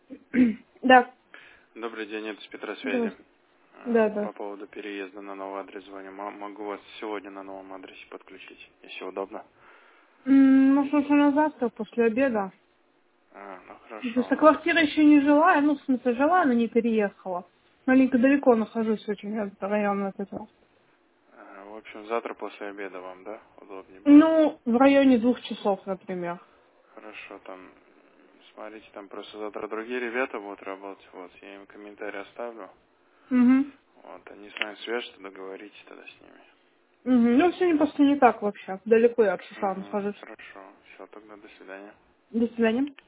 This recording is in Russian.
Да. Добрый день, это с Петросвязи. Здравствуйте. Да, По да. поводу переезда на новый адрес звоню. Могу вас сегодня на новом адресе подключить, если удобно. Может, лучше на завтра, после обеда. Ну Просто хорошо. квартира еще не жила, ну, в смысле, жила, но не переехала. Маленько далеко нахожусь очень от района от этого. В общем, завтра после обеда вам, да, удобнее будет? Ну, в районе 2 часов, например. Хорошо, там, смотрите, там просто завтра другие ребята будут работать, вот, я им комментарий оставлю. Угу. Вот, они с вами свяжутся, договоритесь тогда с ними. Угу. Ну, сегодня просто не так вообще. Далеко я от Шуша Угу, нахожусь. хорошо. Все, тогда до свидания. До свидания.